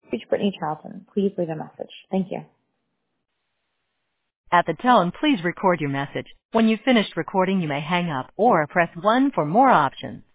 reach Brittany Charlton, please leave a message. Thank you. At the tone, please record your message. When you've finished recording, you may hang up or press 1 for more options.